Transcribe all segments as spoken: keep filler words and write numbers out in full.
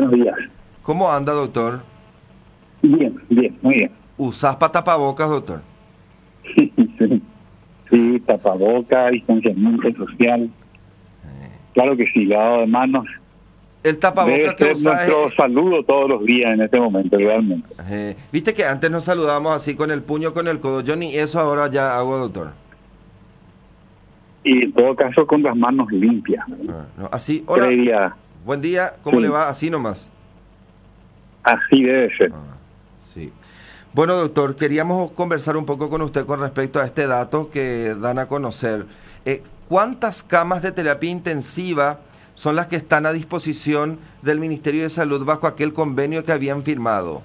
buenos días. ¿Cómo anda, doctor? Bien, bien, muy bien. ¿Usás para tapabocas, doctor? Sí, sí, sí, tapaboca, distanciamiento social. Claro que sí, lavado de manos. El tapabocas Debe que ser usás nuestro es... saludo todos los días en este momento, realmente. Eh, Viste que antes nos saludábamos así con el puño, con el codo. Yo ni eso ahora ya hago, doctor. Y en todo caso con las manos limpias. Ah, no, así, hola, Previa, buen día, ¿cómo sí. le va? Así nomás. Así debe ser. Ah, sí. Bueno, doctor, queríamos conversar un poco con usted con respecto a este dato que dan a conocer. Eh, ¿Cuántas camas de terapia intensiva son las que están a disposición del Ministerio de Salud bajo aquel convenio que habían firmado?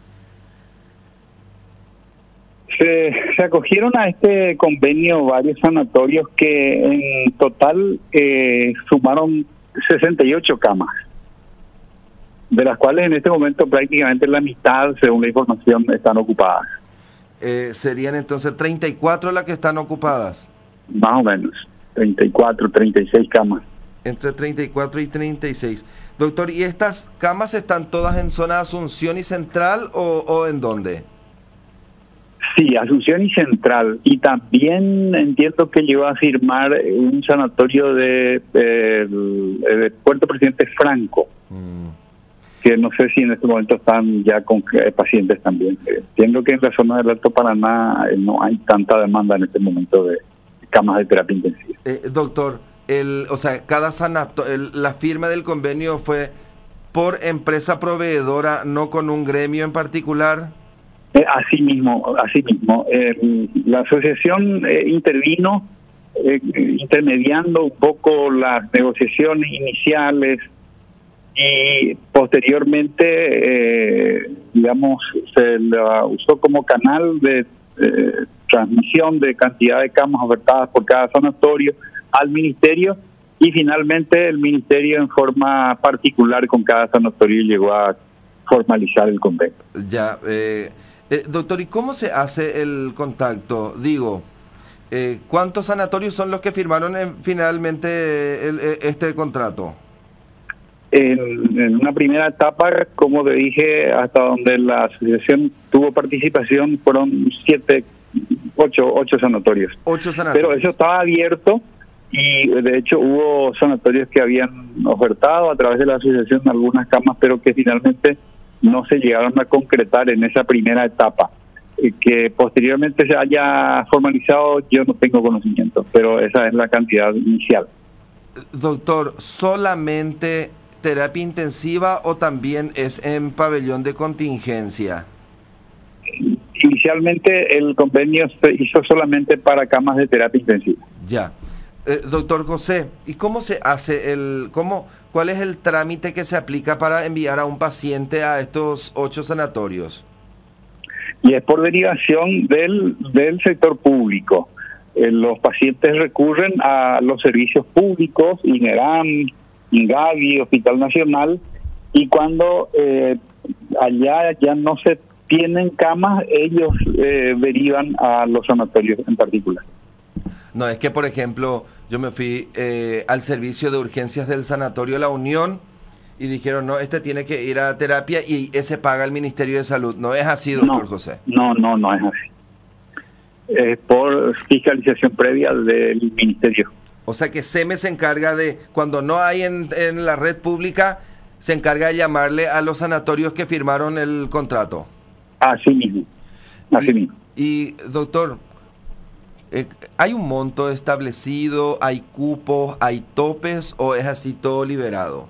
Se, se acogieron a este convenio varios sanatorios que en total eh, sumaron sesenta y ocho camas, de las cuales en este momento prácticamente la mitad, según la información, están ocupadas. Eh, serían entonces treinta y cuatro las que están ocupadas. Más o menos, treinta y cuatro, treinta y seis camas. Entre treinta y cuatro y treinta y seis. Doctor, ¿y estas camas están todas en zona de Asunción y Central o, o en dónde? Sí, Asunción y Central. Y también entiendo que llegó a firmar un sanatorio de, de, de Puerto Presidente Franco, mm. que no sé si en este momento están ya con eh, pacientes también. Entiendo que en la zona del Alto Paraná eh, no hay tanta demanda en este momento de camas de terapia intensiva. Eh, doctor, el, o sea, cada sanatorio, el, la firma del convenio fue por empresa proveedora, no con un gremio en particular. Eh, así mismo, así mismo. Eh, la asociación eh, intervino eh, intermediando un poco las negociaciones iniciales y posteriormente, eh, digamos, se la usó como canal de eh, transmisión de cantidad de camas ofertadas por cada sanatorio al ministerio, y finalmente el ministerio en forma particular con cada sanatorio llegó a formalizar el convenio. Ya, eh, eh, doctor, ¿y cómo se hace el contacto? Digo, eh, ¿cuántos sanatorios son los que firmaron en, finalmente el, este contrato? En, en una primera etapa, como te dije, hasta donde la asociación tuvo participación, fueron siete, ocho, ocho sanatorios. Ocho sanatorios. Pero eso estaba abierto y de hecho hubo sanatorios que habían ofertado a través de la asociación algunas camas, pero que finalmente no se llegaron a concretar en esa primera etapa. Eh, que posteriormente se haya formalizado, yo no tengo conocimiento, pero esa es la cantidad inicial. Doctor, ¿solamente terapia intensiva o también es en pabellón de contingencia? Inicialmente el convenio se hizo solamente para camas de terapia intensiva. Ya. Eh, doctor José, ¿y cómo se hace el, cómo, cuál es el trámite que se aplica para enviar a un paciente a estos ocho sanatorios? Y es por derivación del, del sector público. Eh, los pacientes recurren a los servicios públicos, INERAM, INGAVI, Hospital Nacional, y cuando eh, allá ya no se tienen camas, ellos eh, derivan a los sanatorios en particular. No, es que por ejemplo, yo me fui eh, al servicio de urgencias del Sanatorio La Unión y dijeron, no, este tiene que ir a terapia y ese paga el Ministerio de Salud. ¿No es así, doctor no, José? No, no, no es así. Es por fiscalización previa del Ministerio. O sea que SEME se encarga de, cuando no hay en, en la red pública, se encarga de llamarle a los sanatorios que firmaron el contrato. Así mismo, así y, mismo. Y, doctor, eh, ¿hay un monto establecido, hay cupos, hay topes o es así todo liberado?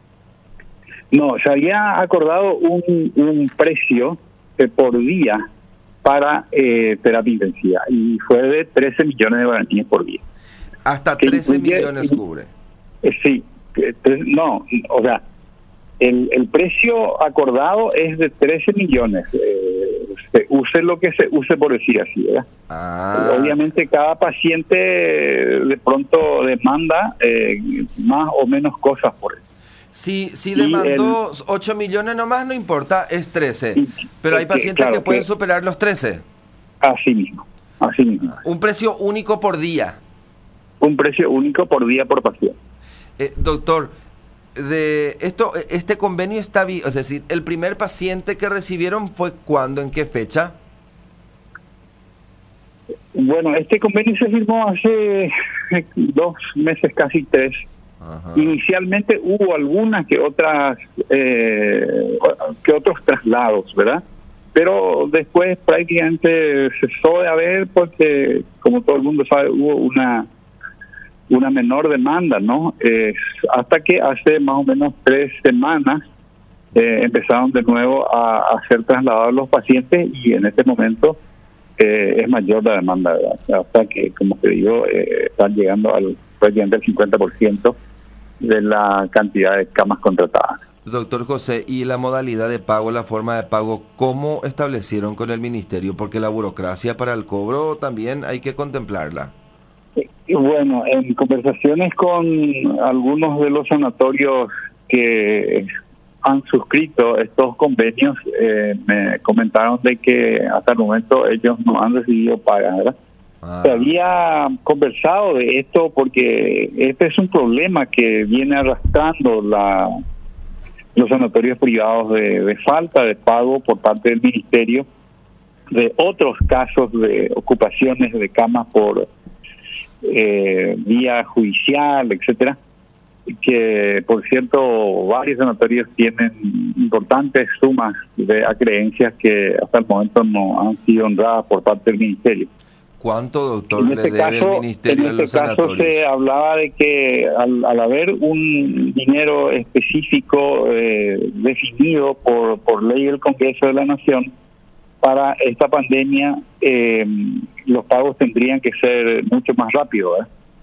No, se había acordado un, un precio eh, por día para eh, terapia intensiva y fue de trece millones de guaraníes por día. Hasta trece incluye, millones cubre. Eh, sí, eh, no, o sea, el, el precio acordado es de trece millones. Eh, se use lo que se use, por decir así, ¿verdad? Ah. Obviamente cada paciente de pronto demanda eh, más o menos cosas por eso. Si, si demandó el, ocho millones nomás, no importa, es trece. Y, pero hay pacientes que, claro, que pueden que, superar los trece. Así mismo, así mismo. Un precio único por día. Un precio único por día por paciente. Eh, doctor, de esto, este convenio está bien, es decir, el primer paciente que recibieron fue ¿cuándo? ¿En qué fecha? Bueno, este convenio se firmó hace dos meses, casi tres. Ajá. Inicialmente hubo algunas que otras eh, que otros traslados, ¿verdad? Pero después prácticamente cesó de haber porque, como todo el mundo sabe, hubo una una menor demanda, ¿no? Eh, hasta que hace más o menos tres semanas eh, empezaron de nuevo a, a ser trasladados los pacientes y en este momento eh, es mayor la demanda, ¿verdad? Hasta que, como te digo, eh, están llegando al prácticamente al cincuenta por ciento de la cantidad de camas contratadas. Doctor José, ¿y la modalidad de pago, la forma de pago, cómo establecieron con el ministerio? Porque la burocracia para el cobro también hay que contemplarla. Bueno, en conversaciones con algunos de los sanatorios que han suscrito estos convenios, eh, me comentaron de que hasta el momento ellos no han recibido pagas, ¿verdad? Ah. Se había conversado de esto porque este es un problema que viene arrastrando la, los sanatorios privados de, de falta de pago por parte del ministerio, de otros casos de ocupaciones de camas por Eh, vía judicial, etcétera, que por cierto varios sanatorios tienen importantes sumas de acreencias que hasta el momento no han sido honradas por parte del ministerio. ¿Cuánto, doctor, en le este debe caso, el ministerio en a los este caso sanatorios? Se hablaba de que al, al haber un dinero específico eh, definido por, por ley del Congreso de la Nación para esta pandemia, eh, los pagos tendrían que ser mucho más rápidos, ¿eh?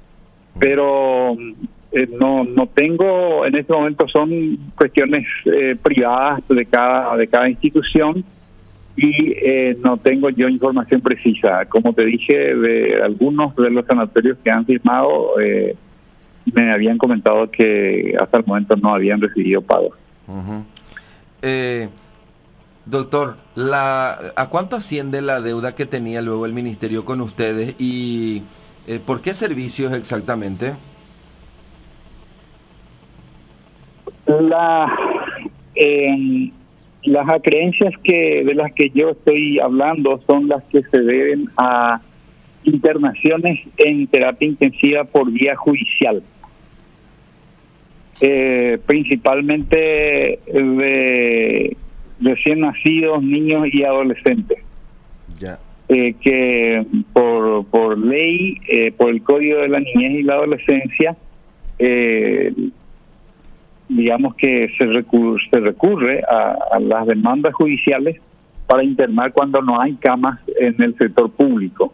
Pero eh, no no tengo en este momento, son cuestiones eh, privadas de cada de cada institución y eh, no tengo yo información precisa. Como te dije, de algunos de los sanatorios que han firmado eh, me habían comentado que hasta el momento no habían recibido pagos. Uh-huh. eh... Doctor, la, ¿a cuánto asciende la deuda que tenía luego el ministerio con ustedes y eh, por qué servicios exactamente? La, eh, las acreencias que de las que yo estoy hablando son las que se deben a internaciones en terapia intensiva por vía judicial. Eh, principalmente de recién nacidos, niños y adolescentes. Ya. Eh, que por por ley, eh, por el Código de la Niñez y la Adolescencia, eh, digamos que se recurre, se recurre a, a las demandas judiciales para internar cuando no hay camas en el sector público.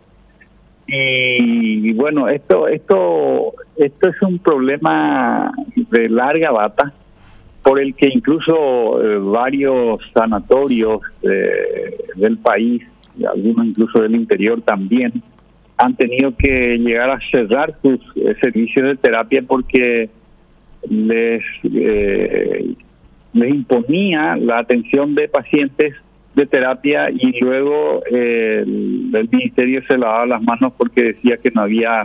Y, y bueno, esto esto esto es un problema de larga data, por el que incluso eh, varios sanatorios eh, del país, y algunos incluso del interior también, han tenido que llegar a cerrar sus eh, servicios de terapia porque les eh, les imponía la atención de pacientes de terapia y luego eh, el, el ministerio se lavaba las manos porque decía que no había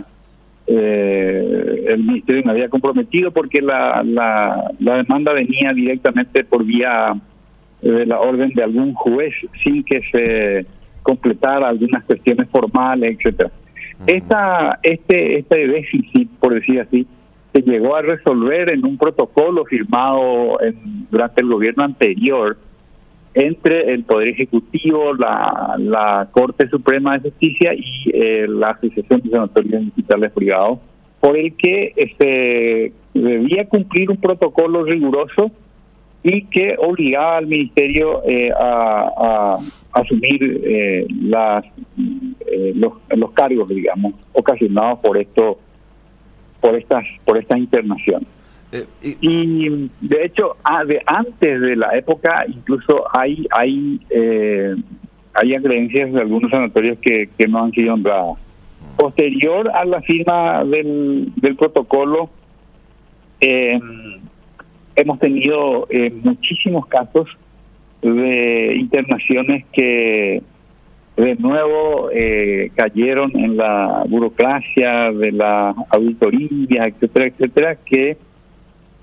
Eh, el ministerio me había comprometido porque la, la, la demanda venía directamente por vía de la orden de algún juez sin que se completara algunas cuestiones formales, etcétera. Uh-huh. Esta este este déficit, por decir así, se llegó a resolver en un protocolo firmado en, durante el gobierno anterior entre el Poder Ejecutivo, la, la Corte Suprema de Justicia y eh, la Asociación de Sanatorios y Hospitales Privados, por el que este debía cumplir un protocolo riguroso y que obligaba al Ministerio eh, a, a asumir eh, las eh, los, los cargos, digamos, ocasionados por esto, por estas por esta internación. Eh, y, y de hecho a, de, antes de la época incluso hay hay eh, hay acreencias de algunos sanatorios que, que no han sido honradas. Posterior a la firma del, del protocolo eh, hemos tenido eh, muchísimos casos de internaciones que de nuevo eh, cayeron en la burocracia de la auditoría, etcétera, etcétera, que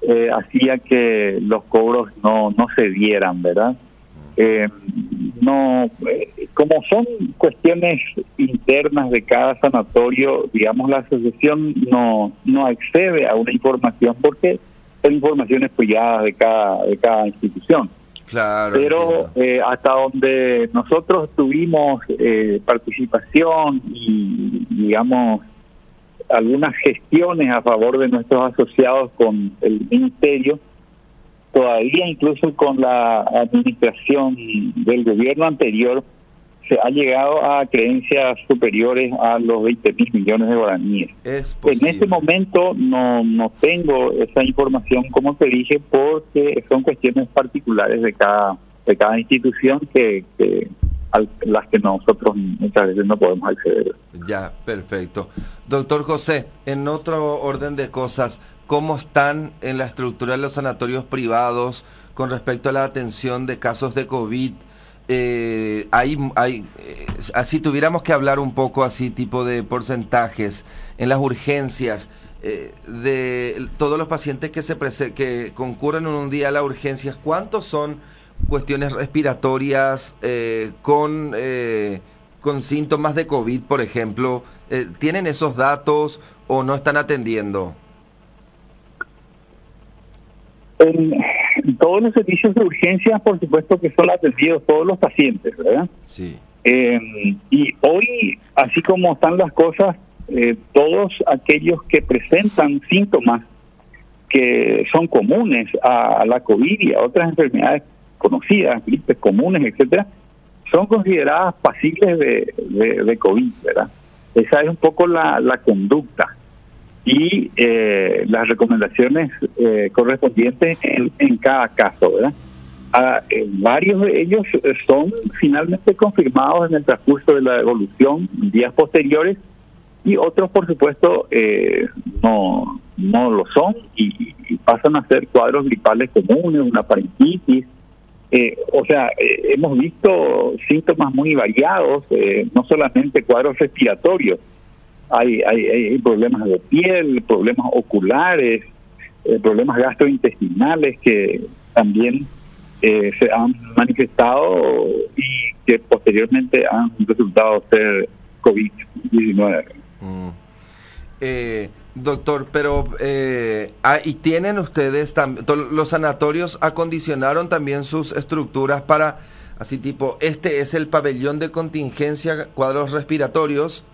eh, hacía que los cobros no, no se dieran, ¿verdad? Eh, no, eh, como son cuestiones internas de cada sanatorio, digamos, la asociación no no accede a una información porque son informaciones privadas de cada de cada institución. Claro. Pero eh, hasta donde nosotros tuvimos eh, participación y, digamos, algunas gestiones a favor de nuestros asociados con el ministerio, todavía incluso con la administración del gobierno anterior, se ha llegado a creencias superiores a los veinte mil millones de guaraníes. Es posible. En este momento no, no tengo esa información, como te dije, porque son cuestiones particulares de cada de cada institución que, que a las que nosotros muchas veces no podemos acceder. Ya, perfecto. Doctor José, en otro orden de cosas, ¿cómo están en la estructura de los sanatorios privados con respecto a la atención de casos de COVID? Eh, hay, hay, eh, así tuviéramos que hablar un poco así, tipo de porcentajes en las urgencias eh, de todos los pacientes que se prese que concurren en un día a las urgencias, ¿cuántos son cuestiones respiratorias eh, con eh, con síntomas de COVID, por ejemplo? Eh, ¿tienen esos datos o no están atendiendo? En, en todos los servicios de urgencia, por supuesto que son atendidos todos los pacientes, ¿verdad? Sí. Eh, y hoy, así como están las cosas, eh, todos aquellos que presentan síntomas que son comunes a, a la COVID y a otras enfermedades conocidas, gripes comunes, etcétera, son consideradas pasibles de, de, de COVID, ¿verdad? Esa es un poco la, la conducta y eh, las recomendaciones eh, correspondientes en, en cada caso, ¿verdad? Ah, eh, varios de ellos son finalmente confirmados en el transcurso de la evolución días posteriores y otros, por supuesto, eh, no no lo son y, y pasan a ser cuadros gripales comunes, una faringitis. Eh, o sea, eh, hemos visto síntomas muy variados, eh, no solamente cuadros respiratorios. Hay, hay, hay problemas de piel, problemas oculares, eh, problemas gastrointestinales que también eh, se han manifestado y que posteriormente han resultado ser COVID diecinueve. Mm. Eh, doctor, pero eh, ah, ¿y tienen ustedes también, los sanatorios acondicionaron también sus estructuras para, así tipo, este es el pabellón de contingencia, cuadros respiratorios?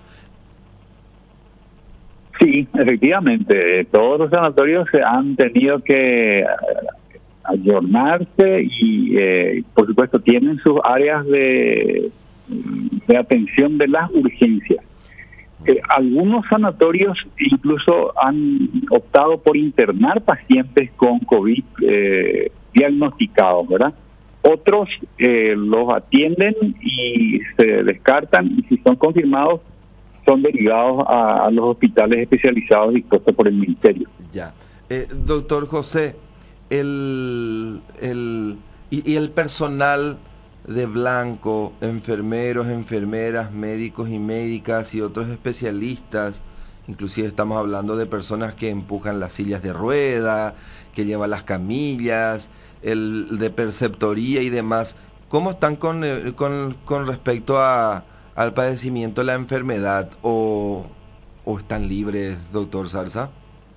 Sí, efectivamente, todos los sanatorios se han tenido que ayornarse y, eh, por supuesto, tienen sus áreas de, de atención de las urgencias. Eh, algunos sanatorios incluso han optado por internar pacientes con COVID eh, diagnosticados, ¿verdad? Otros eh, los atienden y se descartan y si son confirmados son derivados a, a los hospitales especializados dispuestos por el ministerio. Ya. Eh, doctor José, el, el, y, y el personal de blanco, enfermeros, enfermeras, médicos y médicas y otros especialistas, inclusive estamos hablando de personas que empujan las sillas de rueda, que llevan las camillas, el de preceptoría y demás, ¿cómo están con, con, con respecto a, al padecimiento de la enfermedad o, o están libres, doctor Zarza?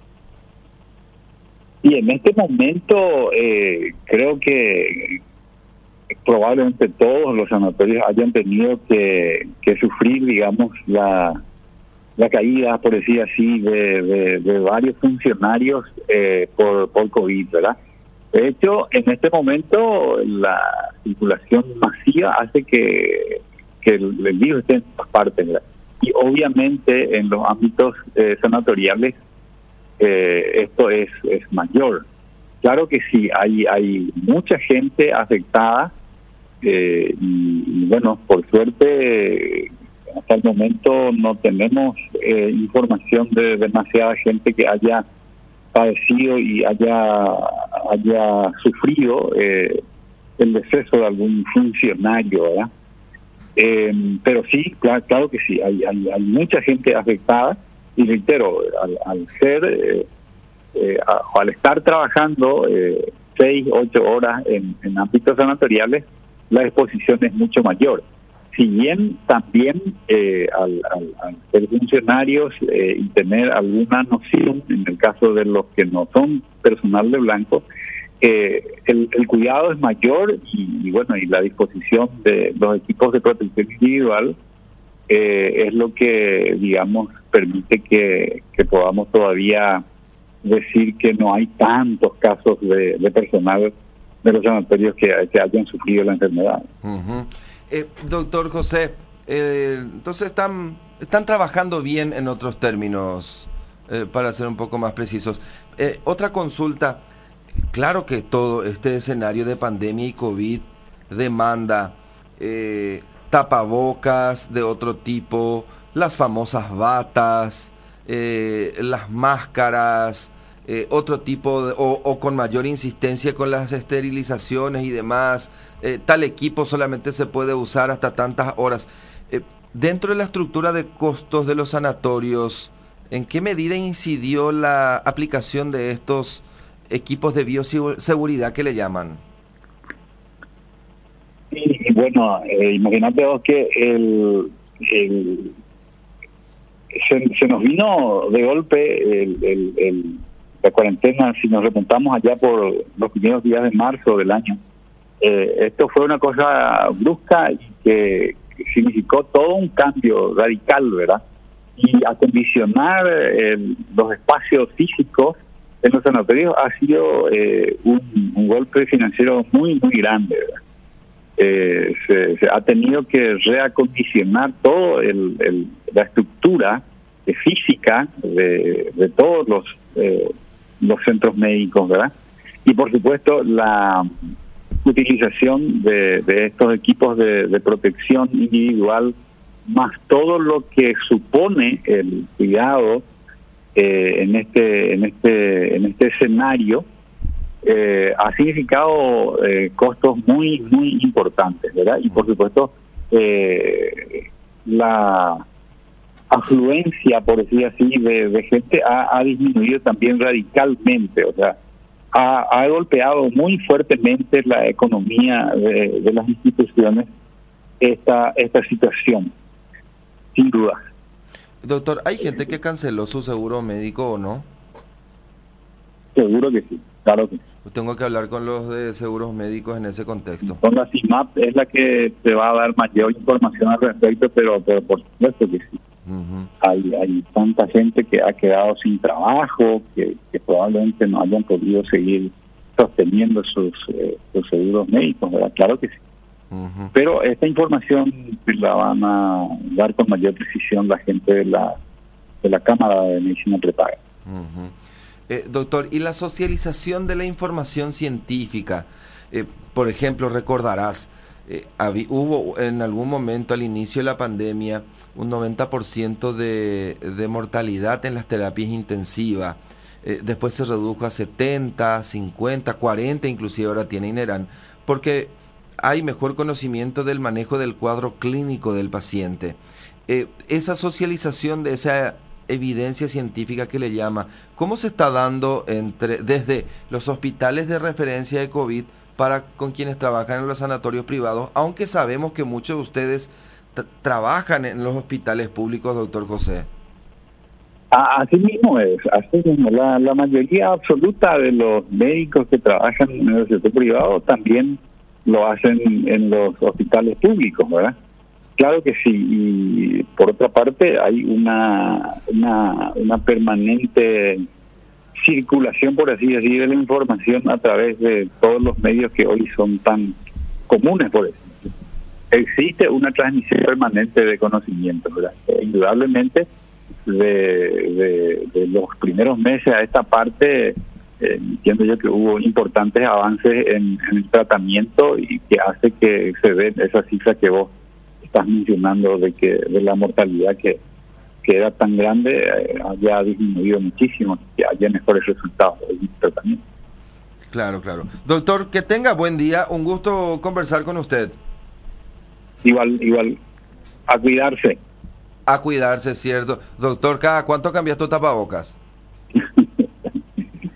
Y en este momento eh, creo que probablemente todos los sanatorios hayan tenido que, que sufrir, digamos, la, la caída, por decir así, de, de, de varios funcionarios eh, por, por COVID, ¿verdad? De hecho, en este momento la circulación masiva hace que, que el, el virus esté en todas partes, ¿verdad? Y obviamente en los ámbitos eh, sanatoriales eh, esto es, es mayor. Claro que sí, hay, hay mucha gente afectada. Eh, y, y bueno, por suerte, hasta el momento no tenemos eh, información de demasiada gente que haya padecido y haya haya sufrido eh, el deceso de algún funcionario, ¿verdad? Eh, pero sí, claro, claro que sí, hay, hay, hay mucha gente afectada y reitero, al, al ser eh, eh, a, al estar trabajando eh, seis, ocho horas en, en ámbitos sanatoriales, la exposición es mucho mayor. Si bien también eh, al, al, al ser funcionarios eh, y tener alguna noción, en el caso de los que no son personal de blanco, eh, el, el cuidado es mayor y, y bueno, y la disposición de los equipos de protección individual eh, es lo que, digamos, permite que, que podamos todavía decir que no hay tantos casos de, de personal de los sanatorios que, que hayan sufrido la enfermedad. Uh-huh. Eh, doctor José, eh, entonces están, están trabajando bien en otros términos, eh, para ser un poco más precisos. Eh, otra consulta, claro que todo este escenario de pandemia y COVID demanda eh, tapabocas de otro tipo, las famosas batas, eh, las máscaras, Eh, otro tipo de, o, o con mayor insistencia con las esterilizaciones y demás, eh, tal equipo solamente se puede usar hasta tantas horas. Eh, dentro de la estructura de costos de los sanatorios, ¿en qué medida incidió la aplicación de estos equipos de bioseguridad que le llaman? Sí, bueno, eh, imagínate vos que el, el se, se nos vino de golpe el, el, el la cuarentena, si nos remontamos allá por los primeros días de marzo del año. Eh, esto fue una cosa brusca y que, que significó todo un cambio radical, ¿verdad? Y acondicionar eh, los espacios físicos en los sanatorios ha sido eh, un, un golpe financiero muy, muy grande, ¿verdad? Eh, se, se ha tenido que reacondicionar todo el, el, la estructura eh, física de, de todos los eh, los centros médicos, ¿verdad? Y por supuesto la utilización de, de estos equipos de, de protección individual, más todo lo que supone el cuidado eh, en este en este en este escenario, eh, ha significado eh, costos muy muy importantes, ¿verdad? Y por supuesto eh, la afluencia, por decir así, de, de gente ha, ha disminuido también radicalmente, o sea, ha, ha golpeado muy fuertemente la economía de, de las instituciones esta esta situación, sin duda. Doctor, ¿hay gente que canceló su seguro médico o no? Seguro que sí, claro que sí. Tengo que hablar con los de seguros médicos en ese contexto. Con la C I M A P es la que te va a dar mayor información al respecto, pero, pero por supuesto que sí. Uh-huh. Hay, hay tanta gente que ha quedado sin trabajo, que, que probablemente no hayan podido seguir sosteniendo sus, eh, sus seguros médicos, ¿verdad? Claro que sí. Uh-huh. Pero esta información la van a dar con mayor precisión la gente de la de la Cámara de Medicina Prepaga. Uh-huh. eh, doctor, ¿y la socialización de la información científica? Eh, por ejemplo, recordarás, eh, habí, hubo en algún momento al inicio de la pandemia un noventa por ciento de, de mortalidad en las terapias intensivas. Eh, después se redujo a setenta, cincuenta, cuarenta, inclusive ahora tiene INERAN, porque hay mejor conocimiento del manejo del cuadro clínico del paciente. Eh, esa socialización de esa evidencia científica que le llama, ¿cómo se está dando entre desde los hospitales de referencia de COVID para con quienes trabajan en los sanatorios privados, aunque sabemos que muchos de ustedes t- trabajan en los hospitales públicos, doctor José? Así mismo es, así mismo. La, la mayoría absoluta de los médicos que trabajan en el sector privado también lo hacen en los hospitales públicos, ¿verdad? Claro que sí, y por otra parte hay una una, una permanente circulación, por así decir, de la información a través de todos los medios que hoy son tan comunes, por ejemplo. Existe una transmisión permanente de conocimiento, ¿verdad? E indudablemente, de, de, de los primeros meses a esta parte, eh, entiendo yo que hubo importantes avances en, en el tratamiento y que hace que se den esas cifras que vos estás mencionando de que de la mortalidad que, que era tan grande, eh, haya disminuido muchísimo, que haya mejores resultados del tratamiento. Claro, claro. Doctor, que tenga buen día, un gusto conversar con usted. Igual, igual, a cuidarse. A cuidarse, cierto. Doctor, ¿cada cuánto cambias tu tapabocas?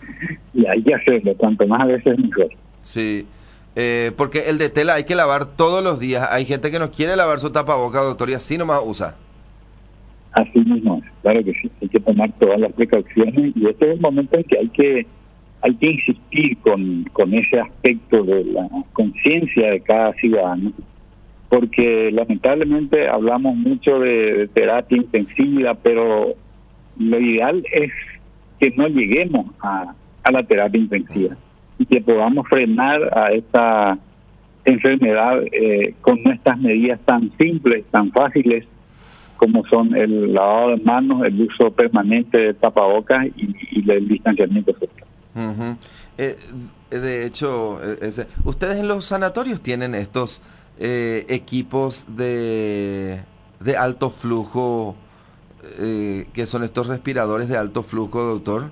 hay que hacerlo, cuanto más veces mejor. Sí, eh, porque el de tela hay que lavar todos los días. Hay gente que no quiere lavar su tapaboca, doctor, y así nomás usa. Así mismo es, claro que sí, hay que tomar todas las precauciones y este es el momento en que hay que hay que insistir con, con ese aspecto de la conciencia de cada ciudadano, porque lamentablemente hablamos mucho de, de terapia intensiva, pero lo ideal es que no lleguemos a, a la terapia intensiva y que podamos frenar a esta enfermedad eh, con nuestras medidas tan simples, tan fáciles, como son el lavado de manos, el uso permanente de tapabocas y, y el distanciamiento social. Uh-huh. eh, de hecho, ese, ¿ustedes en los sanatorios tienen estos eh, equipos de, de alto flujo, eh, que son estos respiradores de alto flujo, doctor?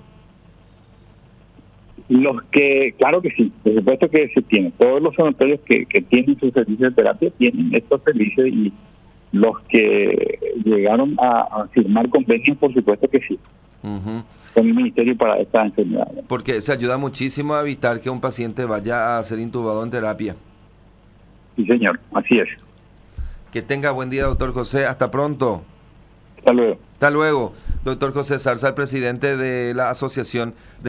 Los que, claro que sí, por supuesto que se tienen. Todos los sanatorios que, que tienen su servicio de terapia tienen estos servicios y los que llegaron a, a firmar convenios, por supuesto que sí, uh-huh. con el Ministerio para esta enfermedad. Porque se ayuda muchísimo a evitar que un paciente vaya a ser intubado en terapia. Sí, señor, así es. Que tenga buen día, doctor José. Hasta pronto. Hasta luego. Hasta luego. Doctor José Zarza, el presidente de la Asociación de